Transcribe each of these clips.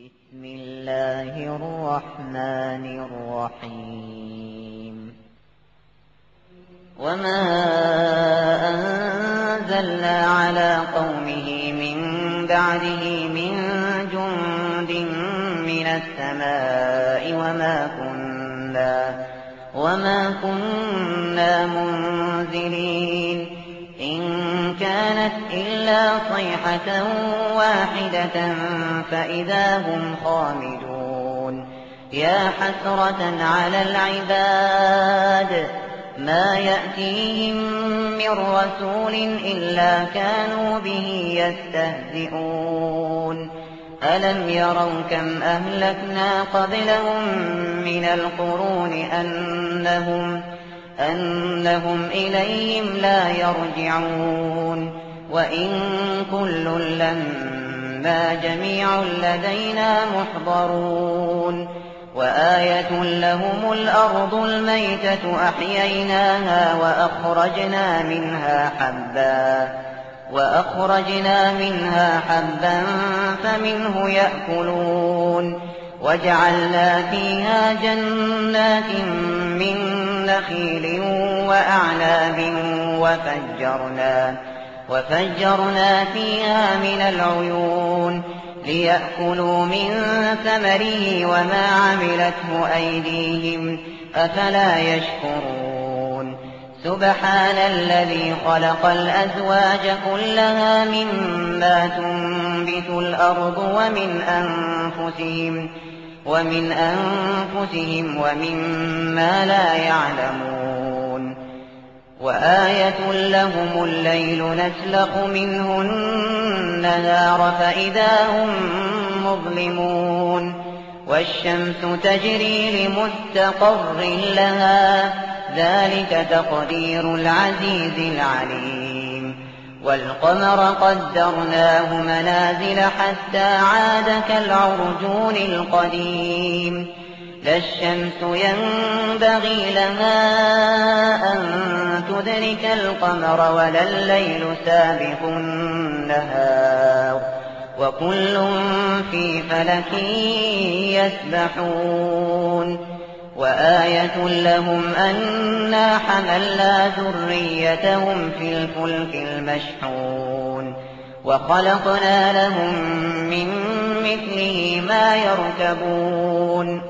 بسم الله الرحمن الرحيم وما أنزلنا على قومه من بعده من جند من السماء وما كنا منزلين إن كانت إلا صيحة واحدة فإذا هم خامدون يا حسرة على العباد ما يأتيهم من رسول إلا كانوا به يستهزئون ألم يروا كم أهلكنا قبلهم من القرون أنهم إليهم لا يرجعون وإن كل لما جميع لدينا محضرون وآية لهم الأرض الميتة أحييناها وأخرجنا منها حبا فمنه يأكلون وجعلنا فيها جنات من نخيل وأعناب وفجرنا فيها من العيون ليأكلوا من ثمره وما عملته أيديهم أفلا يشكرون سبحان الذي خلق الأزواج كلها مما تنبت الأرض ومن أنفسهم ومما لا يعلمون وآية لهم الليل نسلخ منه النهار فإذا هم مظلمون والشمس تجري لمستقر لها ذلك تقدير العزيز العليم والقمر قدرناه منازل حتى عاد كالعرجون القديم لا الشمس ينبغي لها أن تدرك القمر ولا الليل سابق النهار وكل في فلك يسبحون وآية لهم أنا حملنا ذريتهم في الفلك المشحون وخلقنا لهم من مثله ما يركبون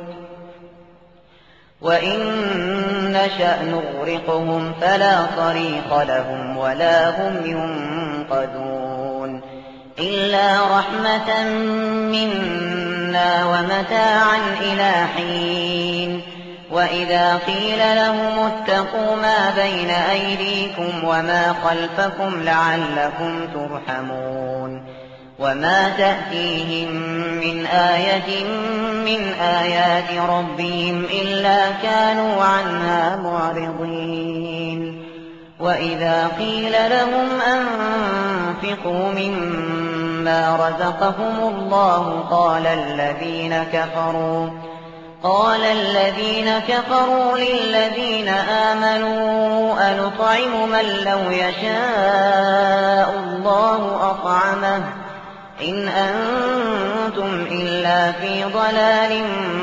وإن نشأ نغرقهم فلا صريخ لهم ولا هم ينقذون إلا رحمة منا ومتاعا إلى حين وإذا قيل لهم اتقوا ما بين أيديكم وما خلفكم لعلكم ترحمون وما تأتيهم من آية من آيات ربهم إلا كانوا عنها معرضين وإذا قيل لهم أنفقوا مما رزقهم الله قال الذين كفروا للذين آمنوا أنطعم من لو يشاء الله أطعمه إن أنتم إلا في ضلال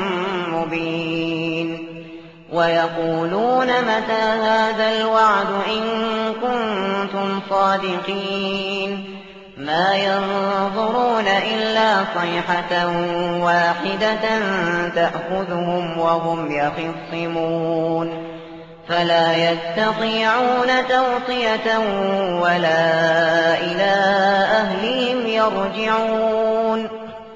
مبين ويقولون متى هذا الوعد إن كنتم صادقين ما ينظرون إلا صيحة واحدة تأخذهم وهم يخصمون فلا يستطيعون توصية ولا إلى أهلهم يرجعون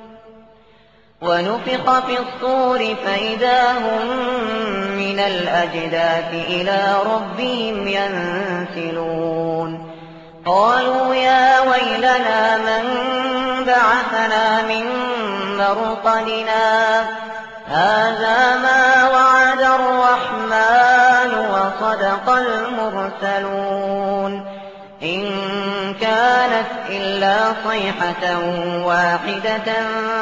ونفخ في الصور فإذا هم من الأجداث إلى ربهم ينسلون قالوا يا ويلنا من بعثنا من مرقدنا هذا ما وعد الرحمن وصدق المرسلون إن كانت إلا صيحة واحدة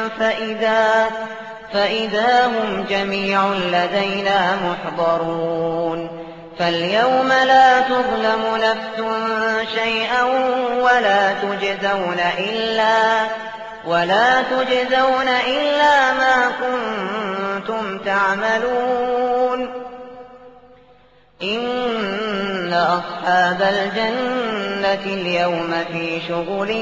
فإذا هم جميع لدينا محضرون فاليوم لا تظلم نفس شيئا ولا تجزون ولا تجزون إلا ما كنتم تعملون إن أصحاب الجنة اليوم في شغل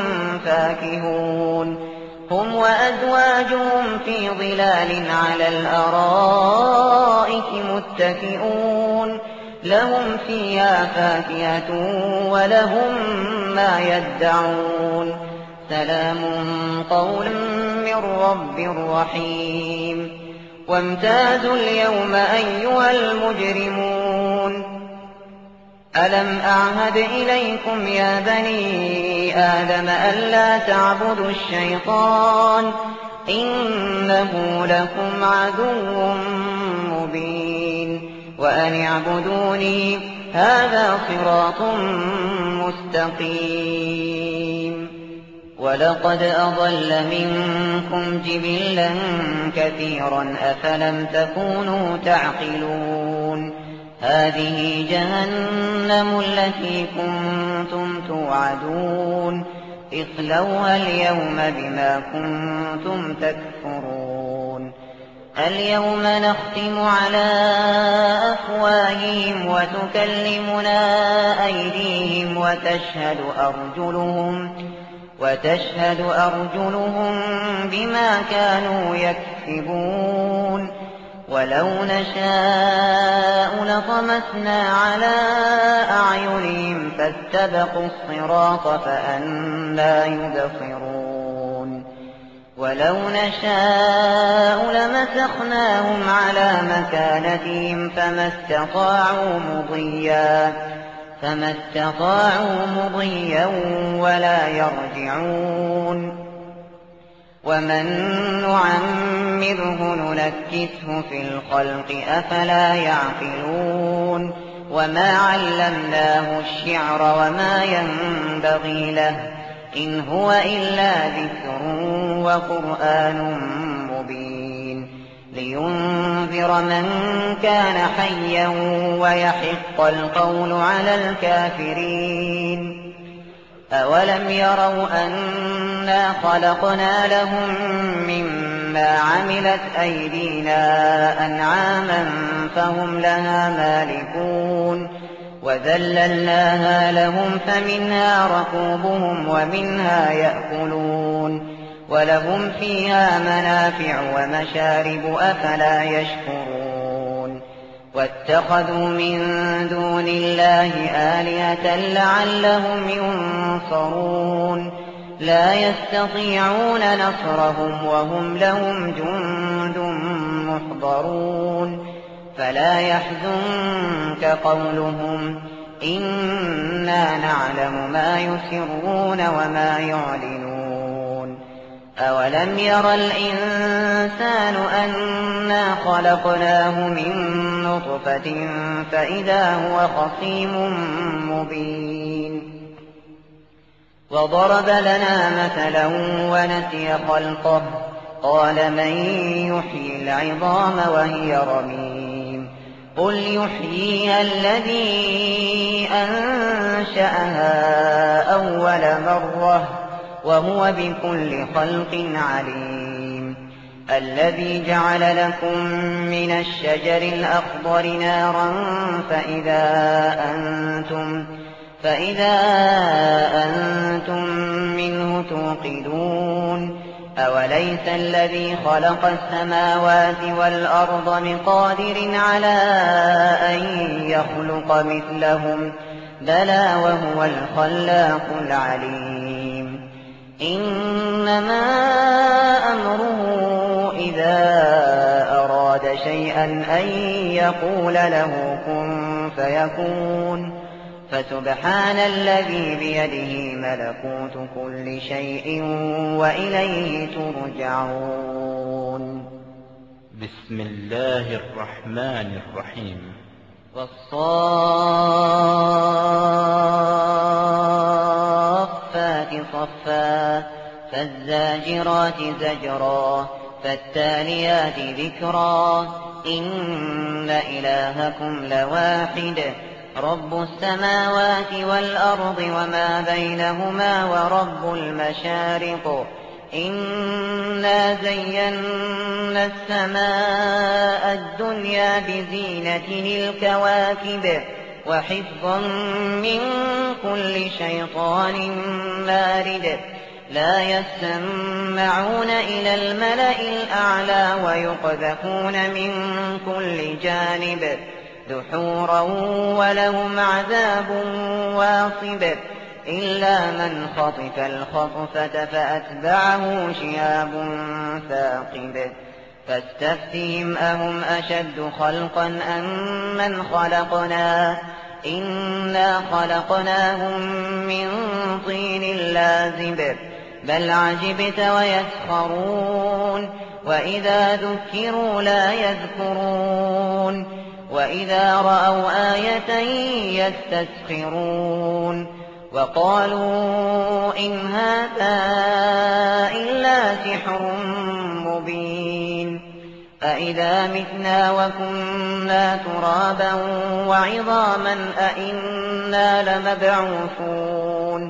فاكهون هم وأزواجهم في ظلال على الأرائك متكئون لهم فيها فاكهة ولهم ما يدعون سلام قولا من رب رحيم وامتازوا اليوم أيها المجرمون ألم أعهد إليكم يا بني آدم ألا تعبدوا الشيطان إنه لكم عدو مبين وأن اعبدوني هذا صراط مستقيم ولقد أضل منكم جبلا كثيرا أفلم تكونوا تعقلون هذه جهنم التي كنتم توعدون اصلوها اليوم بما كنتم تكفرون اليوم نختم على أفواههم وتكلمنا أيديهم وتشهد أرجلهم بما كانوا يكسبون ولو نشاء لطمسنا على أعينهم فاستبقوا الصراط فأنى يبصرون ولو نشاء لمسخناهم على مكانتهم فما استطاعوا مضيا ولا يرجعون ومن نعمره ننكسه في الخلق أفلا يعقلون وما علمناه الشعر وما ينبغي له إن هو إلا ذكر وقرآن مبين لينذر من كان حيا ويحق القول على الكافرين أولم يروا أنا خلقنا لهم مما عملت أيدينا أنعاما فهم لها مالكون وذللناها لهم فمنها ركوبهم ومنها يأكلون ولهم فيها منافع ومشارب أفلا يشكرون واتخذوا من دون الله آلهة لعلهم ينصرون لا يستطيعون نصرهم وهم لهم جند محضرون فلا يحزنك قولهم إنا نعلم ما يسرون وما يعلنون أولم ير الإنسان أنا خلقناه من نطفة فإذا هو خصيم مبين وضرب لنا مثلا ونسي خلقه قال من يحيي العظام وهي رميم قل يحييها الذي أنشأها أول مرة وهو بكل خلق عليم الذي جعل لكم من الشجر الأخضر نارا فإذا أنتم منه توقدون أوليس الذي خلق السماوات والأرض بقادر على أن يخلق مثلهم بلى وهو الخلاق العليم إنما أمره إذا أراد شيئا أن يقول له كن فيكون فسبحان الذي بيده ملكوت كل شيء وإليه ترجعون بسم الله الرحمن الرحيم والصافات صفا فالزاجرات زجرا فالتاليات ذكرا إن إلهكم لواحد رب السماوات والأرض وما بينهما ورب المشارق إنا زينا السماء الدنيا بزينة الكواكب وحفظا من كل شيطان مارد لا يسمعون إلى الملأ الأعلى ويقذفون من كل جانب دحورا ولهم عذاب واصب إلا من خطف الخطفة فأتبعه شهاب ثاقب فاستفتهم أهم أشد خلقا أم من خلقنا إنا خلقناهم من طين لازب بل عجبت ويسخرون وإذا ذكروا لا يذكرون وإذا رأوا آية يستسخرون وقالوا إن هذا إلا سحر مبين أإذا متنا وكنا ترابا وعظاما أإنا لمبعوثون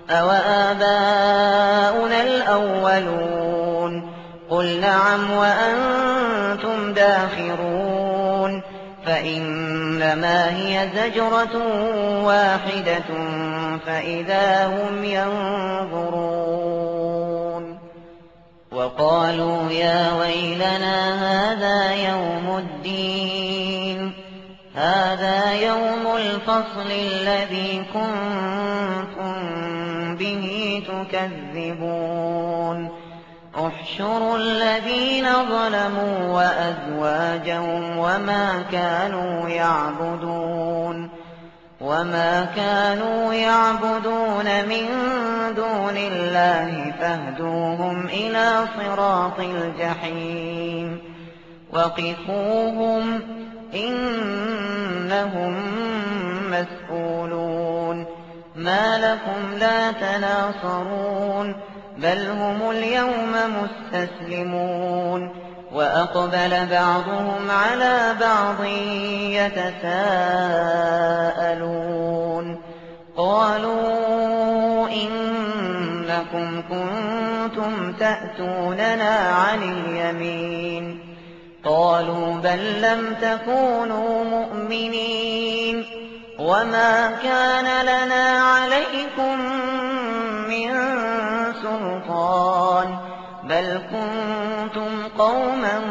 أوآباؤنا الأولون قل نعم وأنتم داخرون فإنما هي زجرة واحدة فإذا هم ينظرون وقالوا يا ويلنا هذا يوم الفصل الذي كنتم به تكذبون احشروا الذين ظلموا وأزواجهم وما كانوا يعبدون من دون الله فاهدوهم إلى صراط الجحيم وقفوهم إنهم مسؤولون ما لكم لا تناصرون بل هم اليوم مستسلمون وأقبل بعضهم على بعض يتساءلون قالوا إنكم كنتم تأتوننا عن اليمين قالوا بل لم تكونوا مؤمنين وما كان لنا عليكم من سلطان بل كنتم قوما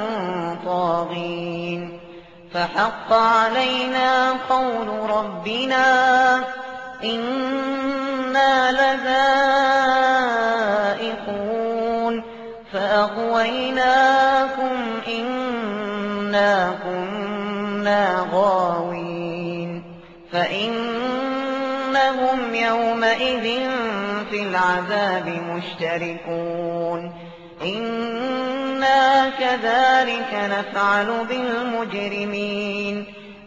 طاغين فحق علينا قول ربنا إنا لذائقون فأغويناكم إنا كنا غاوين فإنهم يومئذ في العذاب مشتركون إنا كذلك نفعل بالمجرمين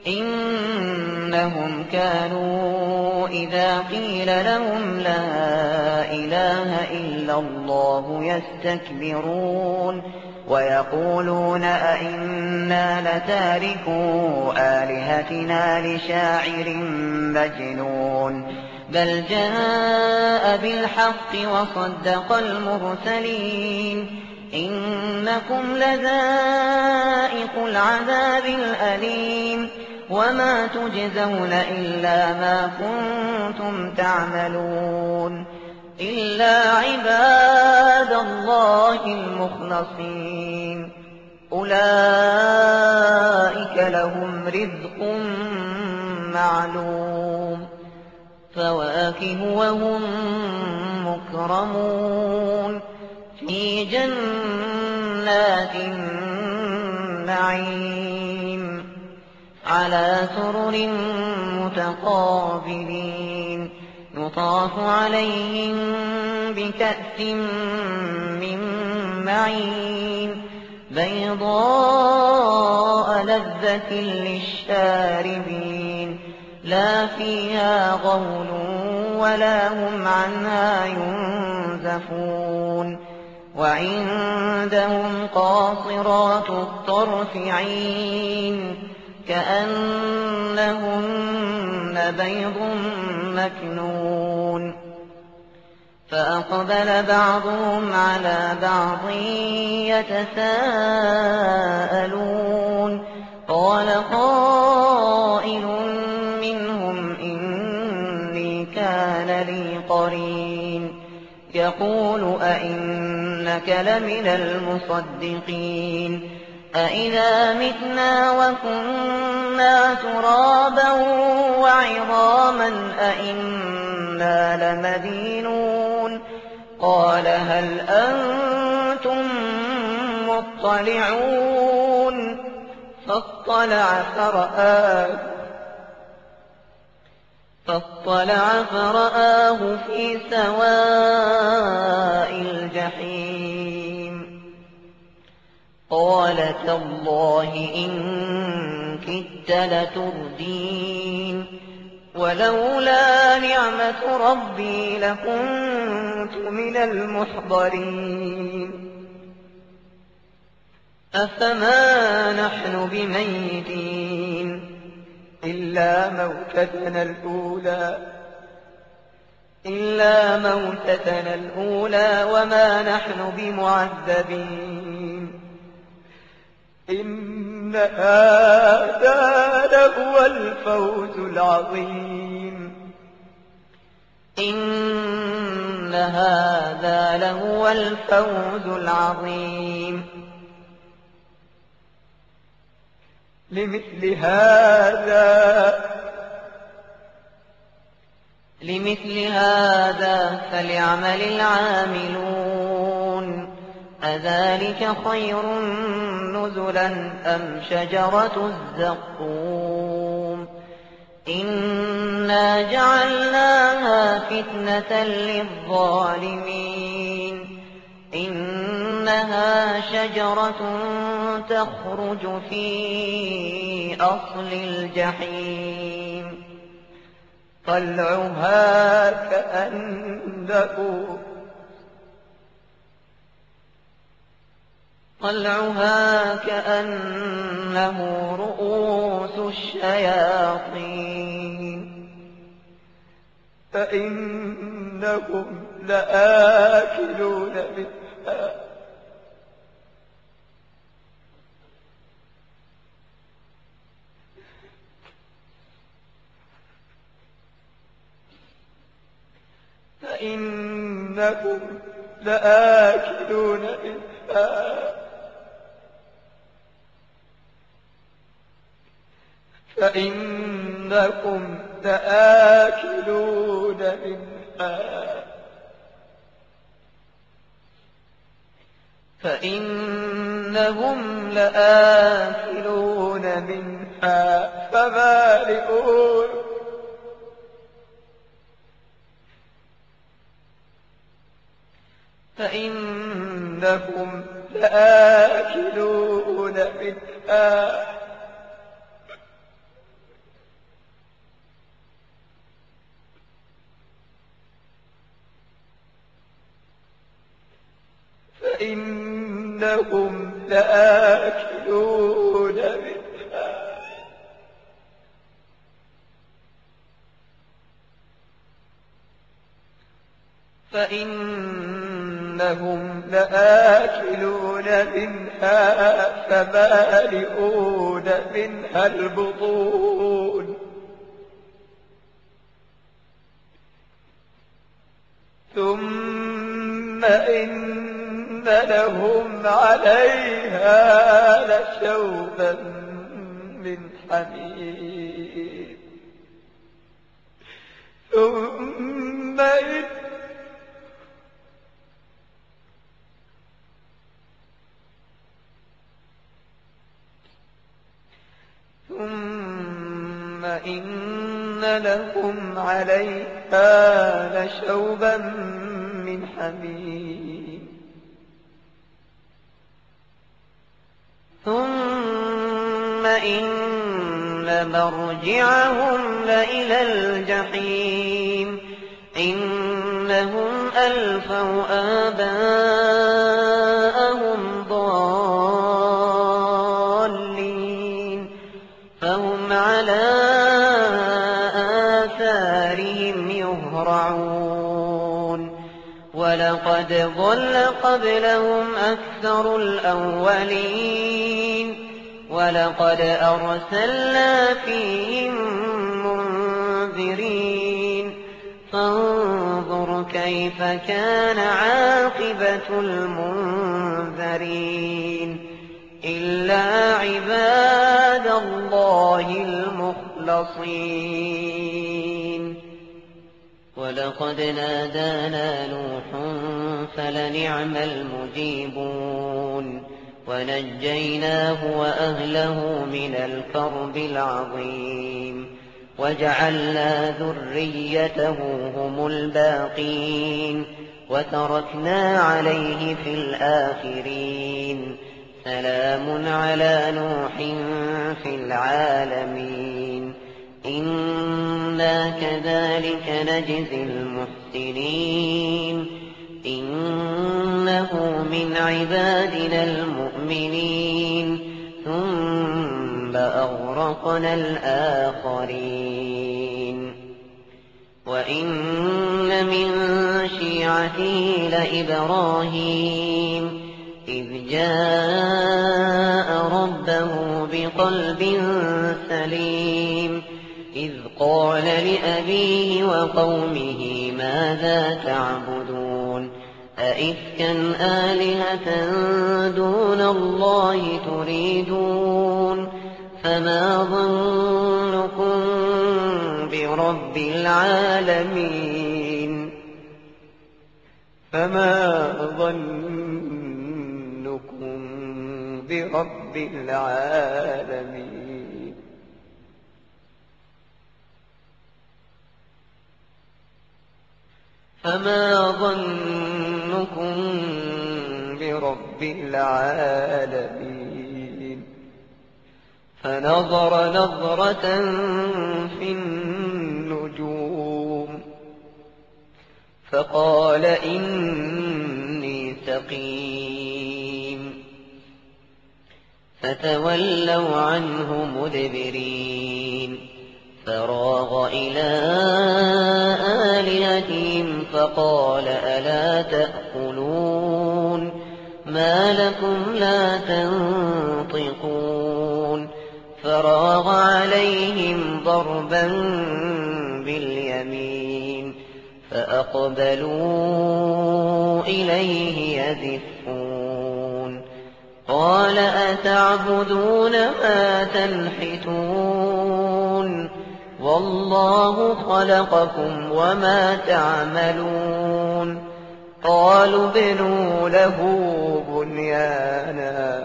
إنهم كانوا إذا قيل لهم لا إله إلا الله يستكبرون ويقولون أئنا لتاركو آلهتنا لشاعر مجنون بل جاء بالحق وصدق المرسلين إنكم لذائقو العذاب الأليم وما تجزون إلا ما كنتم تعملون إلا عباد الله المخلصين أولئك لهم رزق معلوم فواكه وهم مكرمون في جنات النعيم على سرر متقابلين يطاف عليهم بكأس من معين بيضاء لذة للشاربين لا فيها غول ولا هم عنها ينزفون وعندهم قاصرات الطرف عين كأنهن بيض مكنون فأقبل بعضهم على بعض يتساءلون قال قائل منهم إني كان لي قرين يقول أئنك لمن المصدقين أئذا متنا وكنا ترابا وعظاما أئنا لمدينون قال هل أنتم مطلعون فاطلع فرآه في سواء الجحيم قال تالله إن كدت لتردين ولولا نعمة ربي لكنت من المحضرين أفما نحن بميتين إلا موتتنا الأولى وما نحن بمعذبين إن هذا لهو الفوز العظيم إن هذا لهو الفوز العظيم لمثل هذا فليعمل العاملون أذلك خير نزلا أم شجرة الزقوم إنا جعلناها فتنة للظالمين إنها شجرة تخرج في أصل الجحيم طلعها كأنه رؤوس الشياطين فإنهم لآكلون منها فإنكم لآكلون منها فمالئون منها البطون ثم إن لهم عليها لشوبا من حميم ثم إن لهم عليها لشوبا من حميم ثم إن مرجعهم لإلى الجحيم إنهم ألفوا آباءهم ضالين فهم على آثارهم يهرعون قد ضل قبلهم أكثر الأولين ولقد أرسلنا فيهم منذرين فانظر كيف كان عاقبة المنذرين إلا عباد الله المخلصين ولقد نادانا نوح فلنعم المجيبون ونجيناه وأهله من الكرب العظيم وجعلنا ذريته هم الباقين وتركنا عليه في الآخرين سلام على نوح في العالمين إنا كذلك نجزي المحسنين إنه من عبادنا المؤمنين ثم أغرقنا الآخرين وإن من شيعته لإبراهيم إذ جاء ربه بقلب سليم إذ قال لأبيه وقومه ماذا تعبدون أئفكا آلهة دون الله تريدون فما ظنكم برب العالمين فما ظنكم برب العالمين فما ظنكم برب العالمين فنظر نظرة في النجوم فقال إني سقيم فتولوا عنه مدبرين فراغ إلى آلهتهم فقال ألا تأكلون ما لكم لا تنطقون فراغ عليهم ضربا باليمين فأقبلوا إليه يزفون قال أتعبدون ما تنحتون والله خلقكم وما تعملون قالوا ابنوا له بنيانا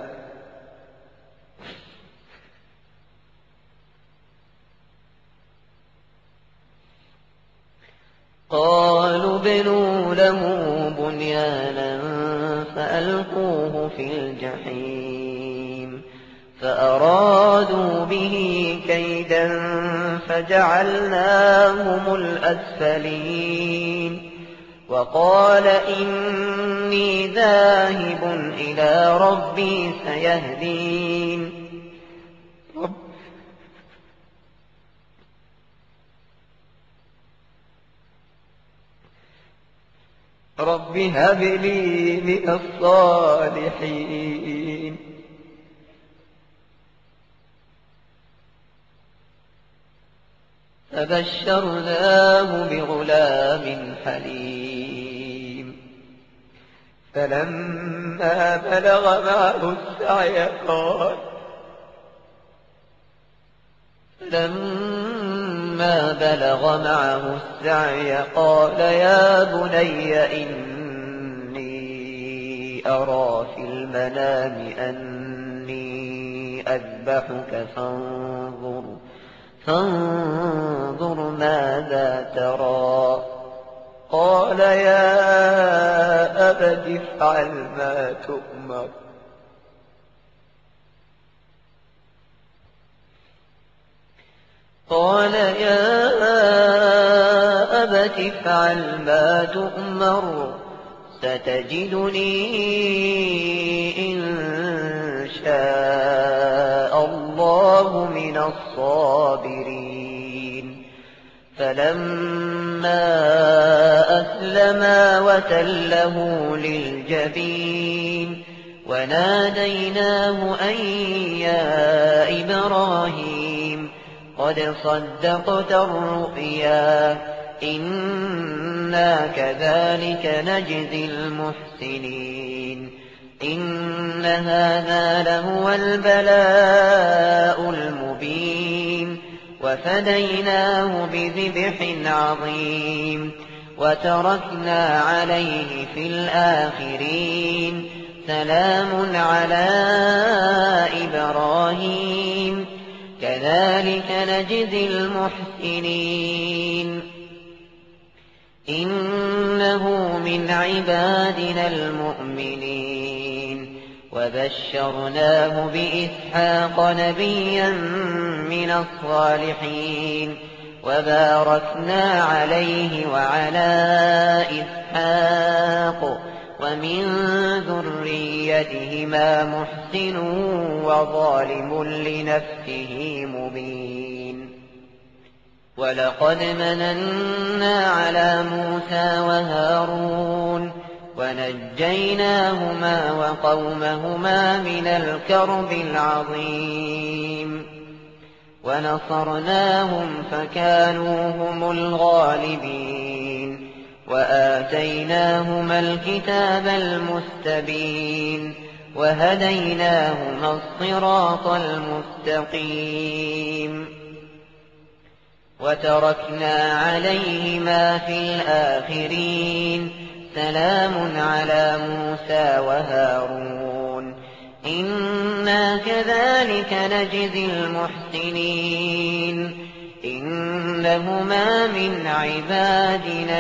فألقوه في الجحيم فأرادوا به كيدا فجعلناهم الأسفلين وقال إني ذاهب إلى ربي سيهدين رب هب لي من الصالحين فبشرناه بغلام حليم فلما بلغ معه السعي قال يا بني إني أرى في المنام أني أذبحك فانظر ماذا ترى قال يا أبت افعل ما تؤمر ستجدني إن شاء الله من الصابرين فلما أسلما فأسلما وتله للجبين وناديناه أن يا إبراهيم قد صدقت الرؤيا إنا كذلك نجزي المحسنين إن هذا لهو البلاء المبين وفديناه بذبح عظيم وتركنا عليه في الآخرين سلام على إبراهيم كذلك نجزي المحسنين إنه من عبادنا المؤمنين وبشرناه بإسحاق نبيا من الصالحين وباركنا عليه وعلى إسحاق ومن ذريتهما محسن وظالم لنفسه مبين ولقد مننا على موسى وهارون ونجيناهما وقومهما من الكرب العظيم ونصرناهم فكانوا هم الغالبين وآتيناهما الكتاب المستبين وهديناهما الصراط المستقيم وتركنا عليهما في الآخرين سلام على موسى وهارون إنا كذلك نجزي المحسنين إنهما من عبادنا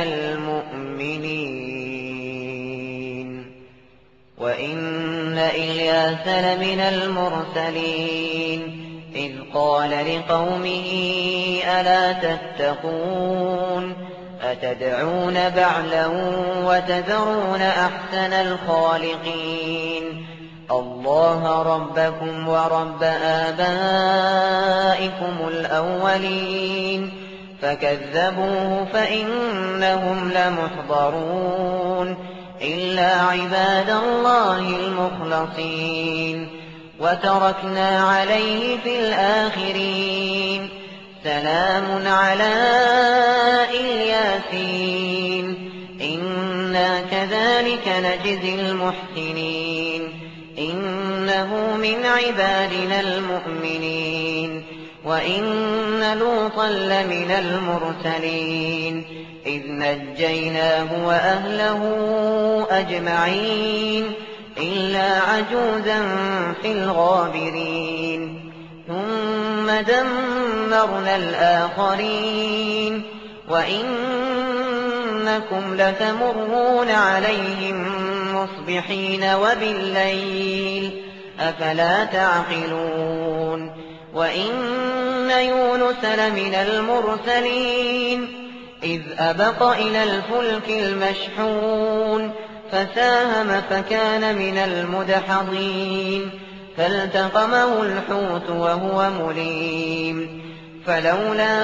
المؤمنين وإن إلياس لمن المرسلين إذ قال لقومه ألا تتقون أتدعون بعلا وتذرون أحسن الخالقين الله ربكم ورب آبائكم الأولين فكذبوه فإنهم لمحضرون إلا عباد الله المخلصين وتركنا عليه في الآخرين سلام على الياسين إنا كذلك نجزي المحسنين إنه من عبادنا المؤمنين وإن لوطا لمن المرسلين إذ نجيناه وأهله أجمعين إلا عجوزا في الغابرين ثم دمرنا الآخرين وإنكم لتمرون عليهم مصبحين وبالليل أفلا تعقلون وإن يونس لمن المرسلين إذ أبق إلى الفلك المشحون فساهم فكان من المدحضين فالتقمه الحوت وهو مليم فلولا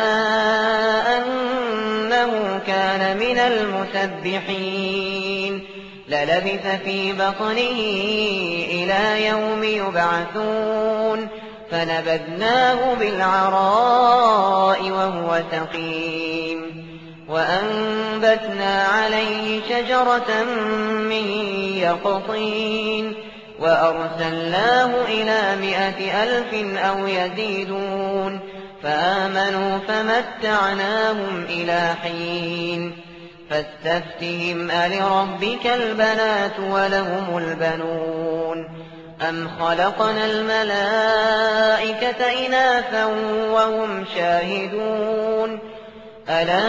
أنه كان من المسبحين للبث في بطنه إلى يوم يبعثون فنبذناه بالعراء وهو سقيم وأنبتنا عليه شجرة من يقطين وأرسلناه إلى 100,000 أو يزيدون فآمنوا فمتعناهم إلى حين فاستفتهم ألربك البنات ولهم البنون أم خلقنا الملائكة إناثا وهم شاهدون ألا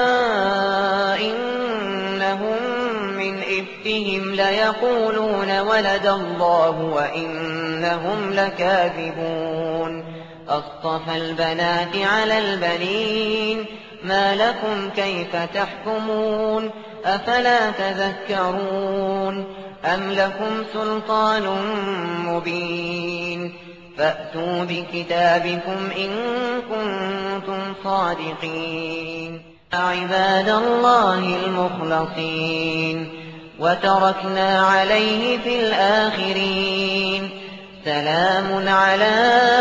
إنهم من إفكهم ليقولون ولد الله وإنهم لكاذبون أصطفى البنات على البنين ما لكم كيف تحكمون أفلا تذكرون أم لكم سلطان مبين فأتوا بكتابكم إن كنتم صادقين عباد الله المخلصين وتركنا عليه في الآخرين سلام على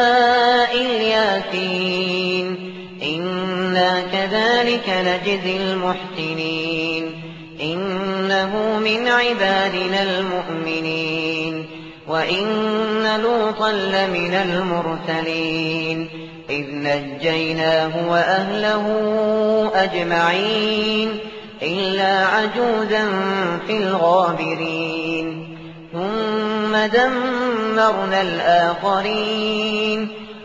الياسين إنا كذلك نجزي المحسنين إنه من عبادنا المؤمنين وإن لوطا لمن المرسلين إذ نجيناه وأهله أجمعين إلا عجوزا في الغابرين ثم دمرنا الآخرين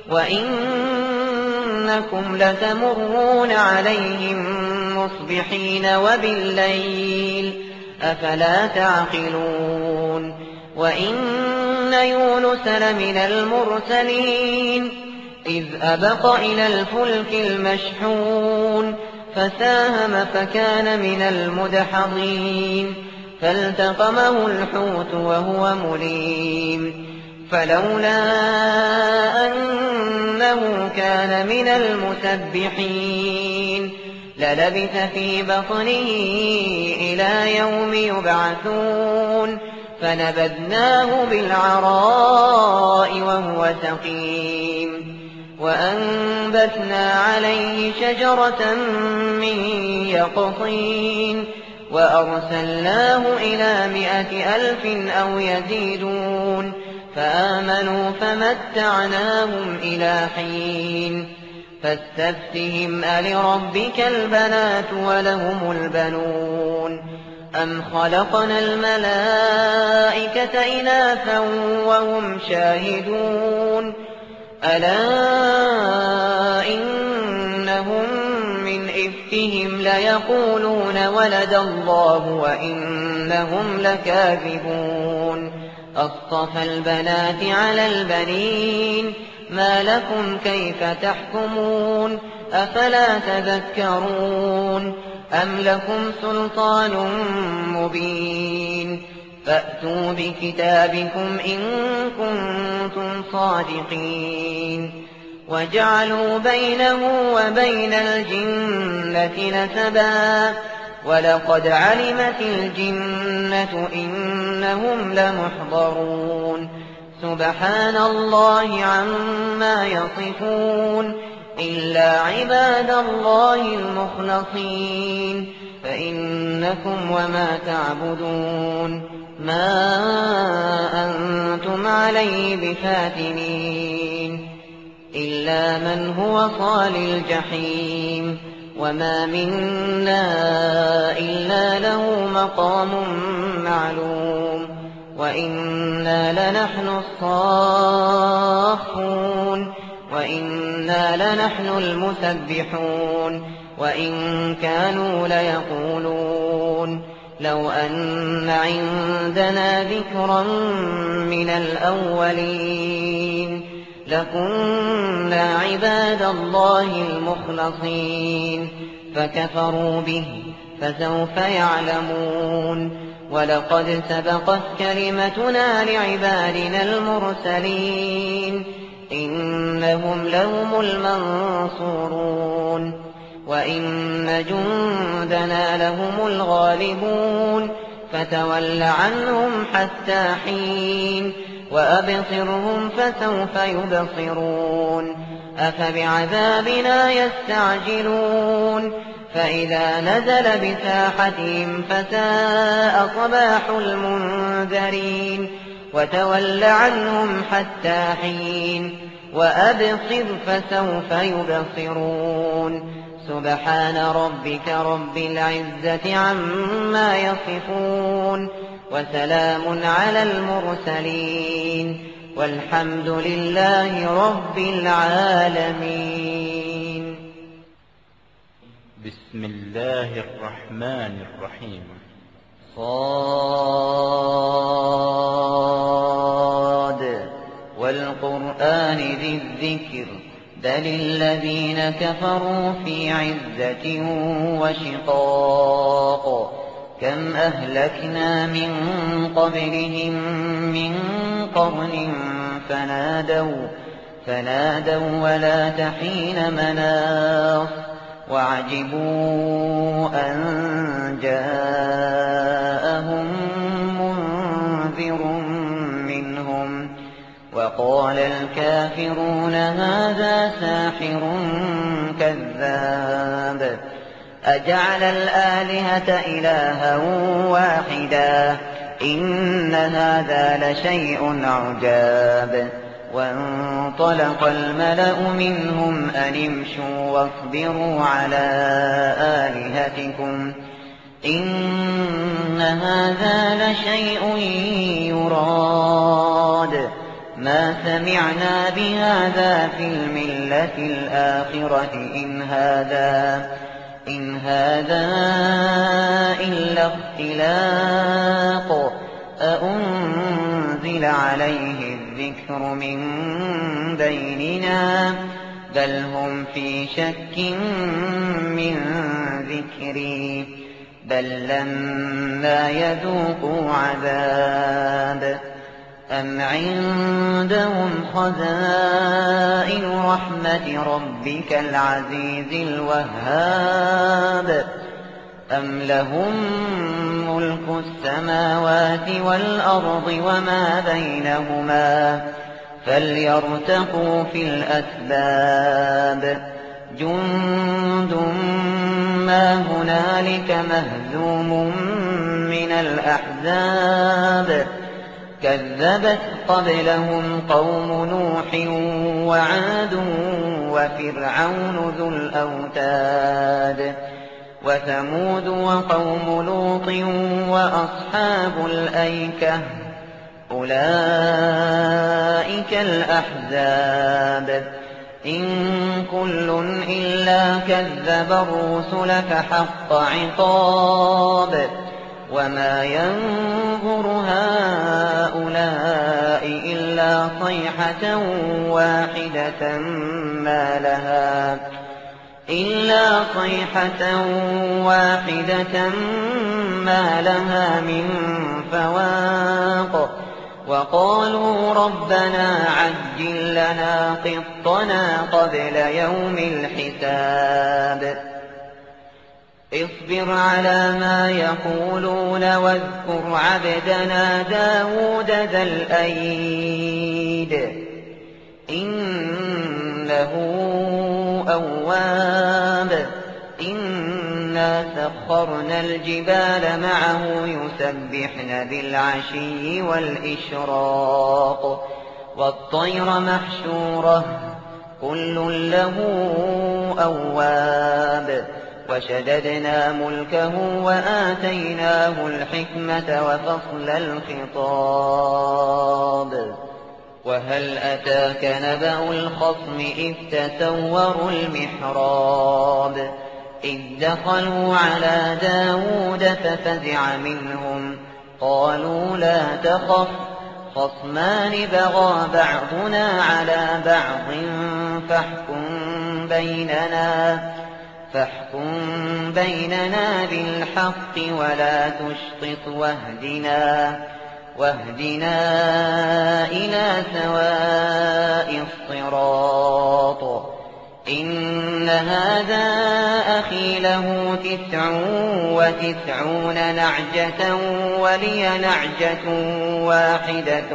وإنكم لتمرون عليهم مصبحين وبالليل أفلا تعقلون وإن يونس لمن المرسلين إذ أبق إلى الفلك المشحون فساهم فكان من المدحضين فالتقمه الحوت وهو مليم فلولا أنه كان من المسبحين للبث في بطنه إلى يوم يبعثون فنبذناه بالعراء وهو سقيم وأنبتنا عليه شجرة من يقطين وأرسلناه إلى 100,000 أو يزيدون فآمنوا فمتعناهم إلى حين فاستفتهم ألربك البنات ولهم البنون أم خلقنا الملائكة إناثا وهم شاهدون ألا إنهم من إفكهم ليقولون ولد الله وإنهم لكاذبون أصطفى البنات على البنين ما لكم كيف تحكمون أفلا تذكرون أم لكم سلطان مبين فأتوا بكتابكم إن كنتم صادقين وجعلوا بينه وبين الجنة نسبا ولقد علمت الجنة إنهم لمحضرون سبحان الله عما يصفون إلا عباد الله المخلصين فإنكم وما تعبدون ما أنتم عليه بفاتنين إلا من هو صال الجحيم وما منا إلا له مقام معلوم وإنا لنحن الصافون وإنا لنحن المسبحون وإن كانوا ليقولون لو أن عندنا ذكرا من الأولين لكنا عباد الله المخلصين فكفروا به فسوف يعلمون ولقد سبقت كلمتنا لعبادنا المرسلين إنهم لهم المنصورون وإن جندنا لهم الغالبون فتول عنهم حتى حين وأبصرهم فسوف يبصرون أفبعذابنا يستعجلون فإذا نزل بساحتهم فساء صباح المنذرين وتول عنهم حتى حين وأبصر فسوف يبصرون سبحان ربك رب العزة عما يصفون وسلام على المرسلين والحمد لله رب العالمين. بسم الله الرحمن الرحيم. صاد والقرآن ذي الذكر بل الذين كفروا في عزة وشقاق كم أهلكنا من قبلهم من قرن فنادوا ولا تحين مناص وعجبوا أن جاءهم منذر منهم وقال الكافرون هذا ساحر كذاب أجعل الآلهة إلها واحدا إن هذا لشيء عجاب وانطلق الملأ منهم أن امشوا واصبروا على آلهتكم إن هذا لشيء يراد ما سمعنا بهذا في الملة الآخرة إن هذا إلا اختلاق أأنزل عليه الذكر من بيننا بل هم في شك من ذكري بل لما يذوقوا عذاب أم عندهم خزائن رحمة ربك العزيز الوهاب أم لهم ملك السماوات والأرض وما بينهما فليرتقوا في الأسباب جند ما هنالك مهزوم من الأحزاب كذبت قبلهم قوم نوح وعاد وفرعون ذو الأوتاد وثمود وقوم لوط وأصحاب الأيكة أولئك الأحزاب إن كل إلا كذب الرسل فحق عقاب وما ينظر هؤلاء إلا صيحة واحدة ما لها من فواق وقالوا ربنا عجل لنا قطنا قبل يوم الحساب اصبر على ما يقولون واذكر عبدنا داود ذا الأيد إنه أواب إنا سخرنا الجبال معه يسبحن بالعشي والإشراق والطير محشورة كل له أواب وشددنا ملكه وآتيناه الحكمة وفصل الخطاب وهل أتاك نبأ الخصم إذ تسوروا المحراب إذ دخلوا على داود ففزع منهم قالوا لا تخف خصمان بغى بعضنا على بعض فاحكم بيننا بالحق ولا تشطط واهدنا إلى سواء الصراط إن هذا أخي له 99 نعجة ولي نعجة واحدة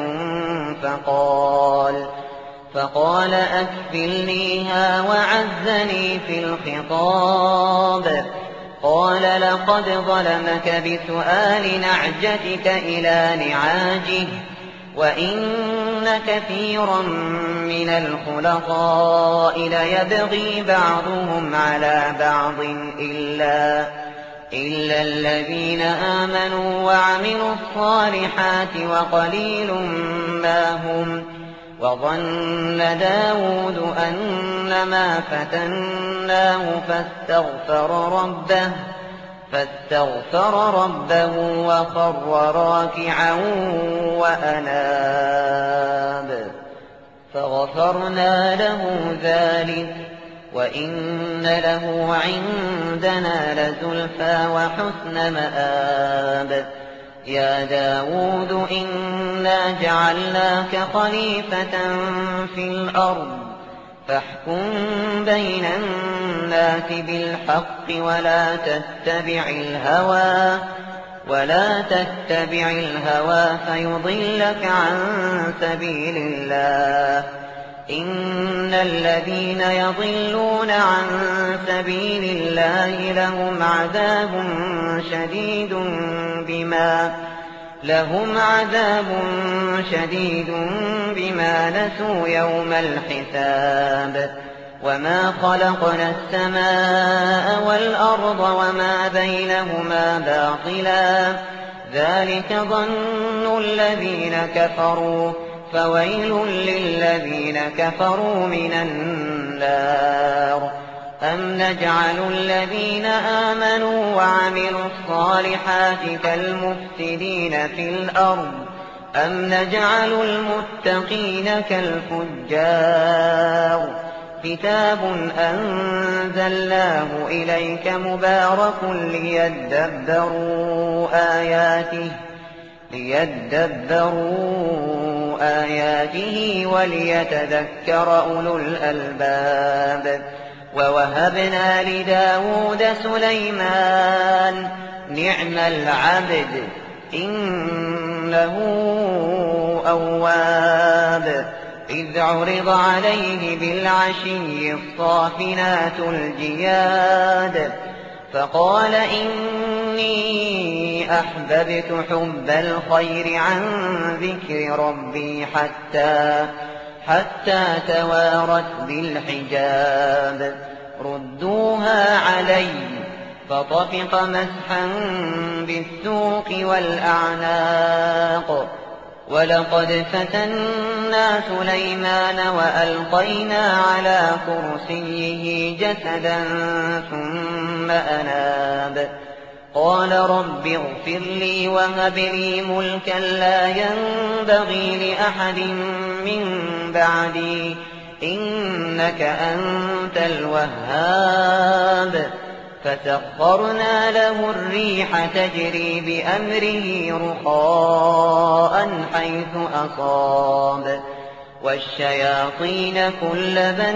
فقال أكفلنيها وعزني في الخطاب قال لقد ظلمك بسؤال نعجتك إلى نعاجه وإن كثيرا من الخلطاء ليبغي بعضهم على بعض إلا الذين آمنوا وعملوا الصالحات وقليل ما هم وظن داود أنما فتناه فاستغفر ربه وخر راكعا وأناب فغفرنا له ذلك وإن له عندنا لزلفى وحسن مآب يا داود إنا جعلناك خليفة في الأرض فاحكم بين الناس بالحق ولا تتبع الهوى فيضلك عن سبيل الله. إن الذين يضلون عن سبيل الله لهم عذاب شديد بما نسوا يوم الحساب. وما خلقنا السماء والأرض وما بينهما باطلا ذلك ظن الذين كفروا فويل للذين كفروا من النار. أم نجعل الذين آمنوا وعملوا الصالحات كالمفسدين في الأرض أم نجعل المتقين كالفجار. كتاب أنزلناه إليك مبارك ليدبروا آياته وليتذكر أولو الألباب. ووهبنا لداود سليمان نعم العبد إنه أواب. إذ عرض عليه بالعشي الصافنات الجياد فقال إني أحببت حب الخير عن ذكر ربي حتى توارت بالحجاب. ردوها علي فطفق مسحا بالسوق والأعناق. ولقد فتنا سليمان وألقينا على كرسيه جسدا ثم أناب. قال رب اغفر لي وهب لي ملكا لا ينبغي لأحد من بعدي إنك أنت الوهاب. فسخرنا له الريح تجري بأمره رخاء حيث أصاب والشياطين كل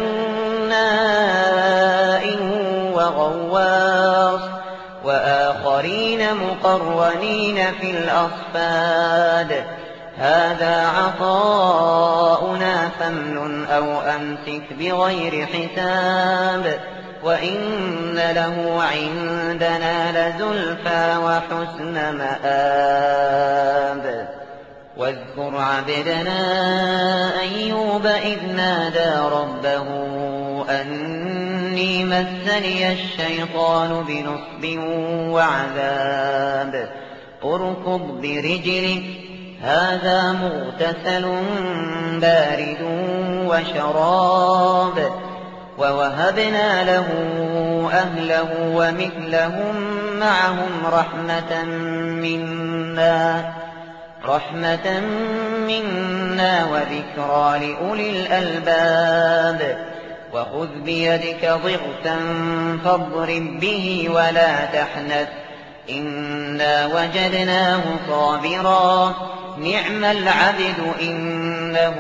بناء وغواص وآخرين مقرنين في الأصفاد. هذا عطاؤنا فامنن أو أمسك بغير حساب وإن له عندنا لزلفى وحسن مآب. واذكر عبدنا أيوب إذ نادى ربه أني مسني الشيطان بنصب وعذاب. اركض برجلك هذا مغتسل بارد وشراب. ووهبنا له أهله ومثلهم معهم رحمة منا وذكرى لأولي الألباب. وخذ بيدك ضغثا فاضرب به ولا تحنث إنا وجدناه صابرا نعم العبد إنه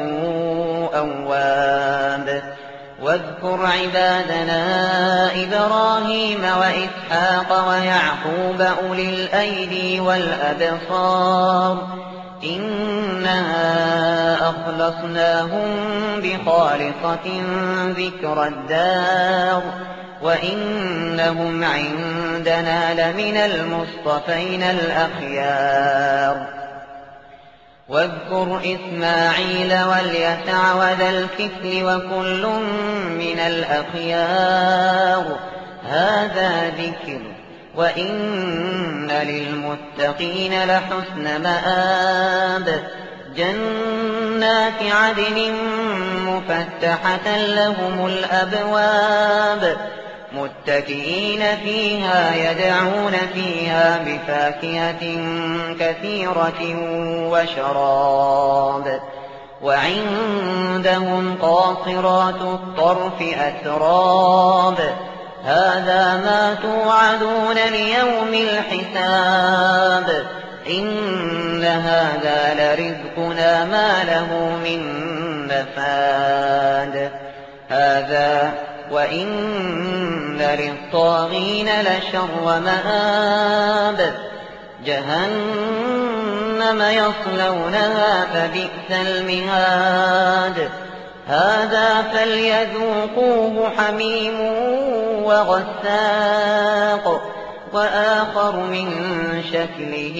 أواب. واذكر عبادنا إبراهيم وإسحاق ويعقوب أولي الأيدي والأبصار إنا أخلصناهم بخالصة ذكر الدار وإنهم عندنا لمن المصطفين الأخيار. واذكر إسماعيل واليسع وذا الكفل وكل من الأخيار هذا ذكر وإن للمتقين لحسن مآب. جنات عدن مفتحة لهم الأبواب متكئين فيها يدعون فيها بفاكهة كثيرة وشراب. وعندهم قاصرات الطرف أتراب هذا ما توعدون ليوم الحساب إن هذا لرزقنا ما له من نفاد. هذا وإن للطاغين لشر مآب جهنم يصلونها فبئس المهاد هذا فليذوقوه حميم وغساق وآخر من شكله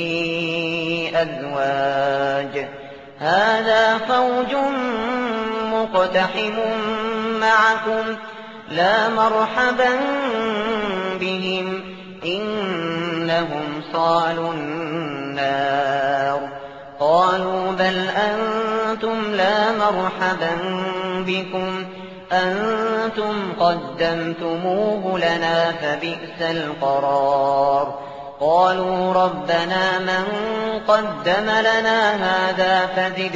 أزواج هذا فوج مقتحم معكم لا مرحبا بهم إنهم صالوا النار قالوا بل أنتم لا مرحبا بكم أنتم قدمتموه لنا فبئس القرار قالوا ربنا من قدم لنا هذا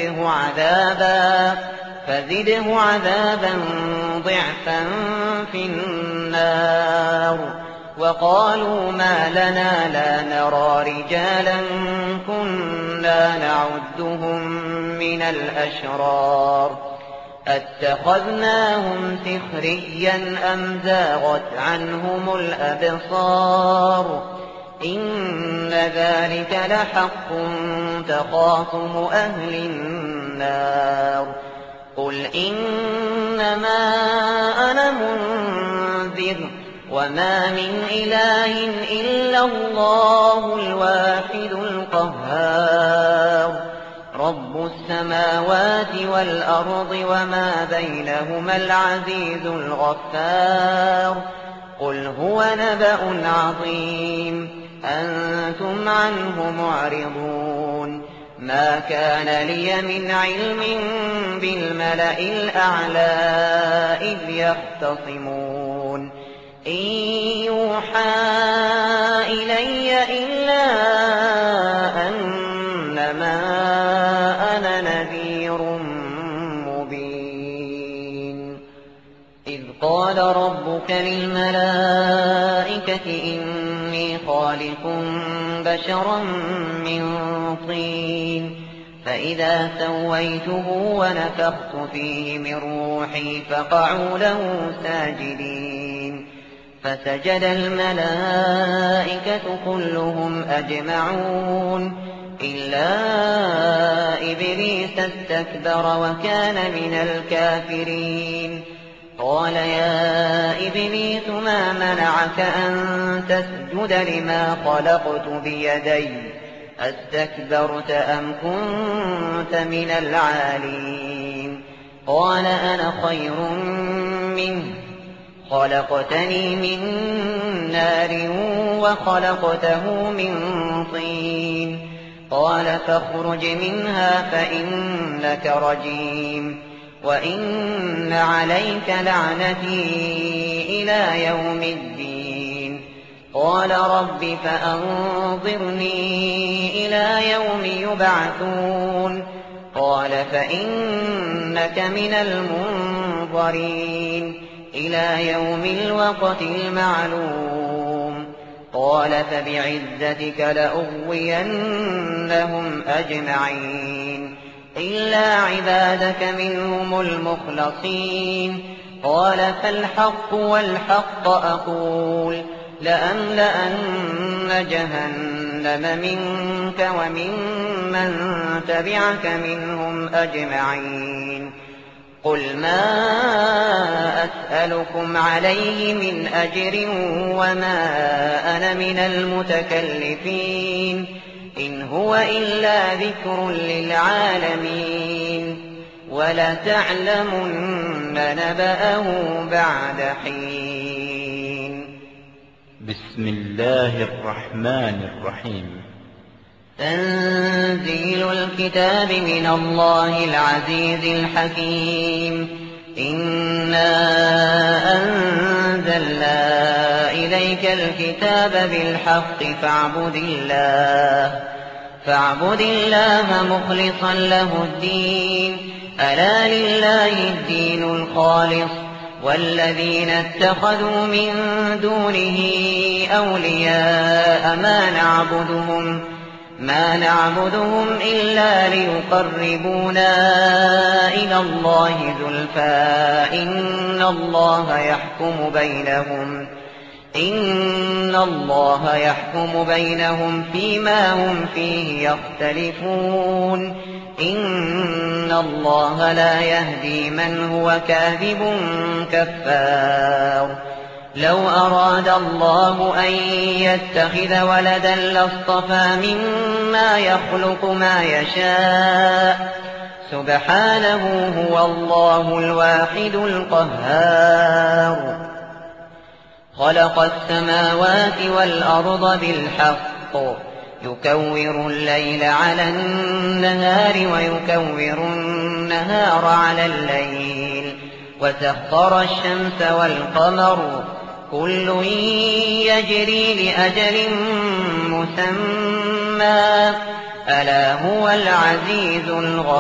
فزده عذابا ضعفا في النار وقالوا ما لنا لا نرى رجالا كنا نعدهم من الأشرار أتخذناهم سخريا أم زاغت عنهم الأبصار إن ذلك لحق تخاصم أهل النار قل إنما أنا منذر وما من إله إلا الله الواحد القهار رب السماوات والأرض وما بينهما العزيز الغفار قل هو نبأ عظيم أنتم عنه معرضون ما كان لي من علم بالملأ الأعلى إذ يختصمون إن يوحى إلي إلا أنما أنا نذير مبين إذ قال ربك للملائكة إني خالق بشرا من طين فإذا سويته ونفخت فيه من روحي فقعوا له ساجدين فسجد الملائكة كلهم أجمعون إلا إبليس استكبر وكان من الكافرين قال يا إبليس ما منعك أن تسجد لما خلقت بيدي أستكبرت أم كنت من العالين قال أنا خير منه خلقتني من نار وخلقته من طين قال فاخرج منها فإنك رجيم وإن عليك لعنتي إلى يوم الدين قال رب فأنظرني إلى يوم يبعثون قال فإنك من المنظرين إلى يوم الوقت المعلوم قال فبعزتك لأغوينهم أجمعين إلا عبادك منهم المخلصين قال فالحق والحق أقول لأملأن جهنم منك وممن تبعك منهم أجمعين قل ما أسألكم عليه من أجر وما أنا من المتكلفين إن هو إلا ذكر للعالمين ولتعلمن نبأه بعد حين بسم الله الرحمن الرحيم تنزيل الكتاب من الله العزيز الحكيم إنا أنزلنا إليك الكتاب بالحق فاعبد الله مخلصا له الدين ألا لله الدين الخالص والذين اتخذوا من دونه أولياء ما نعبدهم إلا ليقربونا إلى الله زلفى إن الله يحكم بينهم فيما هم فيه يختلفون إن الله لا يهدي من هو كاذب كفار لو أراد الله أن يتخذ ولدا لاصطفى مما يخلق ما يشاء سبحانه هو الله الواحد القهار خلق السماوات والأرض بالحق يكور الليل على النهار ويكور النهار على الليل وسخر الشمس والقمر كل يجري لأجل مسمى ألا هو العزيز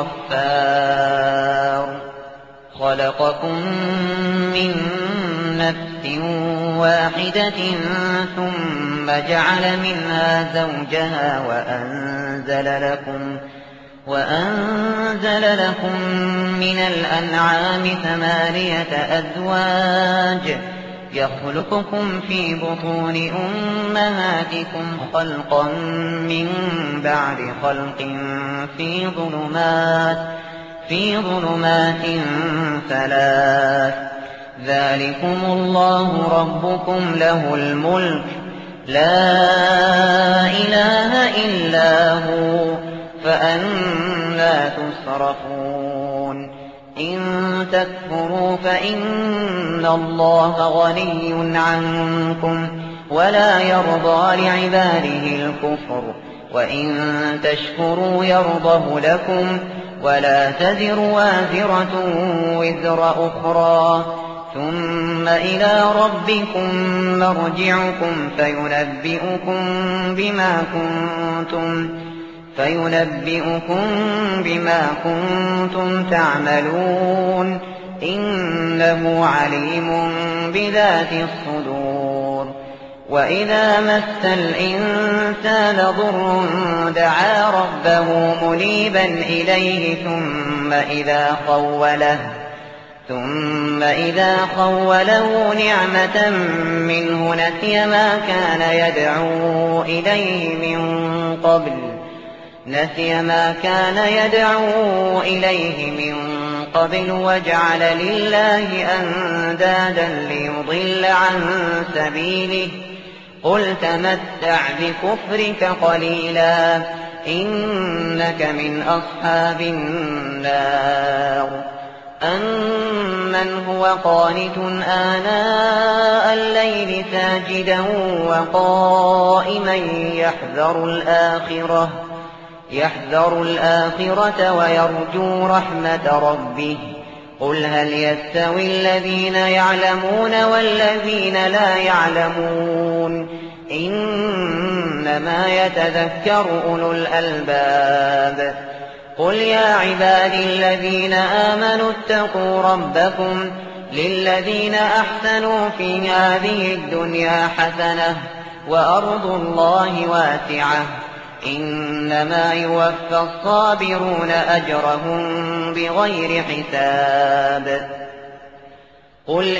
الغفار خلقكم من نفس واحدة ثم جعل منها زوجها وأنزل لكم من الأنعام 8 أزواج يخلقكم في بطون أمهاتكم خلقا من بعد خلق في ظلمات 3 ذلكم الله ربكم له الملك لا إله إلا هو فأنى تصرفون إن تكفروا فإن الله غني عنكم ولا يرضى لعباده الكفر وإن تشكروا يرضه لكم ولا تزر وازرة وزر أخرى ثم إلى ربكم مرجعكم فينبئكم بما كنتم تعملون إنه عليم بذات الصدور وإذا مس الإنسان ضر دعا ربه منيبا إليه ثم إذا خوله نعمة منه نسي ما كان يدعو إليه من قبل وجعل لله أندادا ليضل عن سبيله قل تمتع بكفرك قليلا إنك من أصحاب النار أمن هو قانت آناء الليل ساجدا وقائما يحذر الآخرة ويرجو رحمة ربه قل هل يستوي الذين يعلمون والذين لا يعلمون إنما يتذكر أولو الألباب قل يا عبادي الذين آمنوا اتقوا ربكم للذين أحسنوا في هذه الدنيا حسنة وأرض الله واسعة إنما يوفى الصابرون أجرهم بغير حساب قل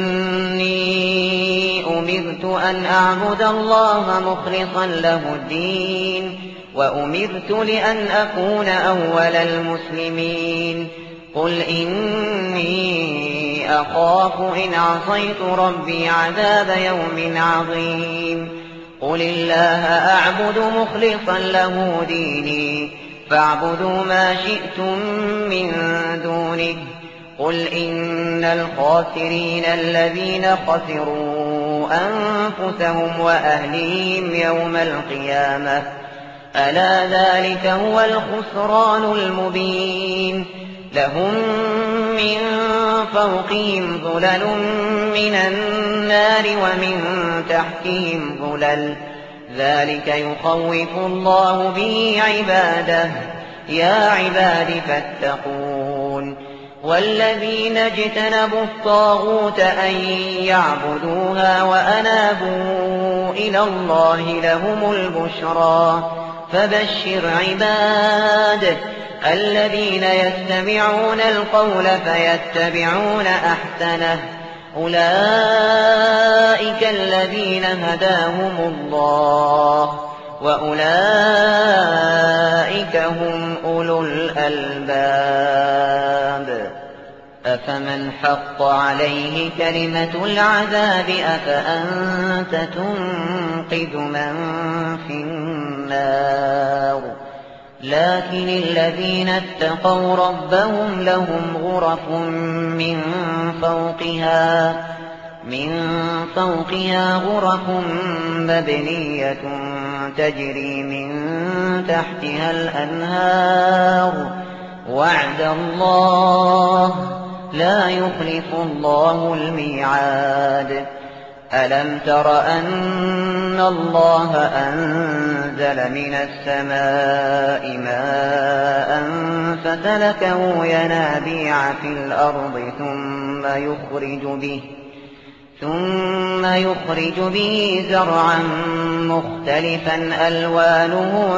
إني أمرت أن أعبد الله مخلصا له الدين وأمرت لأن أكون أول المسلمين قل إني أخاف إن عصيت ربي عذاب يوم عظيم قل الله أعبد مخلصا له ديني فاعبدوا ما شئتم من دونه قل إن الخاسرين الذين خسروا أنفسهم وأهليهم يوم القيامة ألا ذلك هو الخسران المبين لهم من فوقهم ظلل من النار ومن تحتهم ظلل ذلك يخوف الله به عباده يا عباد فاتقون والذين اجتنبوا الطاغوت أن يعبدوها وأنابوا إلى الله لهم البشرى فبشر عباد الذين يستمعون القول فيتبعون أحسنه أولئك الذين هداهم الله وأولئك هم أولو الألباب أفمن حق عليه كلمة العذاب أفأنت تنقذ من في النار لكن الذين اتقوا ربهم لهم غرف من فوقها غرف مبنية تجري من تحتها الأنهار وعد الله لا يخلف الله الميعاد ألم تر أن الله أنزل من السماء ماء فسلكه ينابيع في الأرض ثم يخرج به زرعا مختلفا ألوانه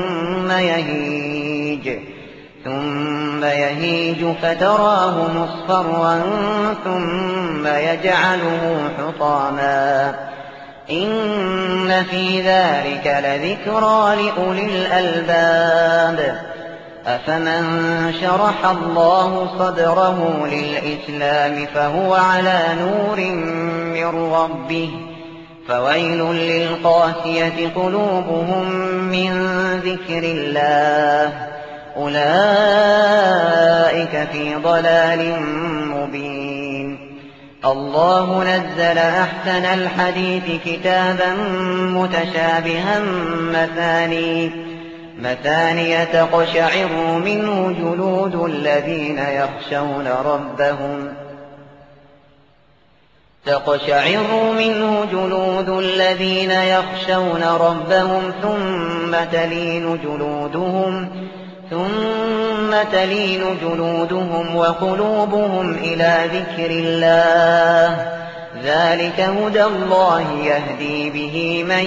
ثم يهيج فتراه مصفرا ثم يجعله حطاما إن في ذلك لذكرى لأولي الألباب أفمن شرح الله صدره للإسلام فهو على نور من ربه فويل للقاسية قلوبهم من ذكر الله أولئك في ضلال مبين الله نزل أحسن الحديث كتابا متشابها مثانية تقشعر منه جلود الذين يخشون ربهم ثم تلين جلودهم وقلوبهم إلى ذكر الله ذلك هدى الله يهدي به من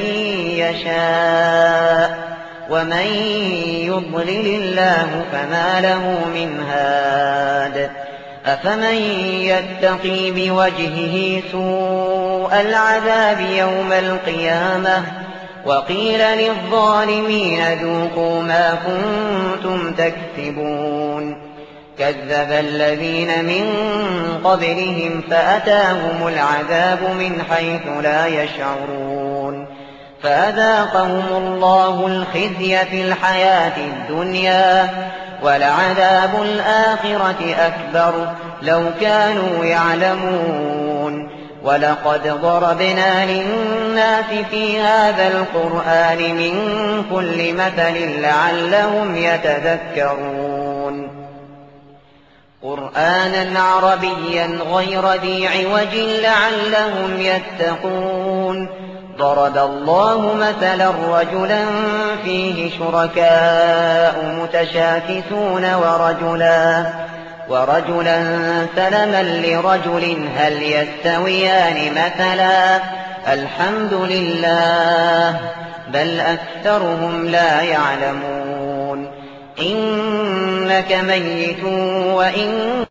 يشاء ومن يضلل الله فما له من هاد أفمن يتقي بوجهه سوء العذاب يوم القيامة وقيل للظالمين ذوقوا ما كنتم تكسبون كذب الذين من قبلهم فأتاهم العذاب من حيث لا يشعرون فأذاقهم الله الخزي في الحياة الدنيا ولعذاب الآخرة أكبر لو كانوا يعلمون ولقد ضربنا للناس في هذا القرآن من كل مثل لعلهم يتذكرون قرآنا عربيا غير ذي عوج لعلهم يتقون ضرب الله مثلا رجلا فيه شركاء متشاكسون ورجلا سلما لرجل هل يستويان مثلا الحمد لله بل أكثرهم لا يعلمون إنك ميت وإن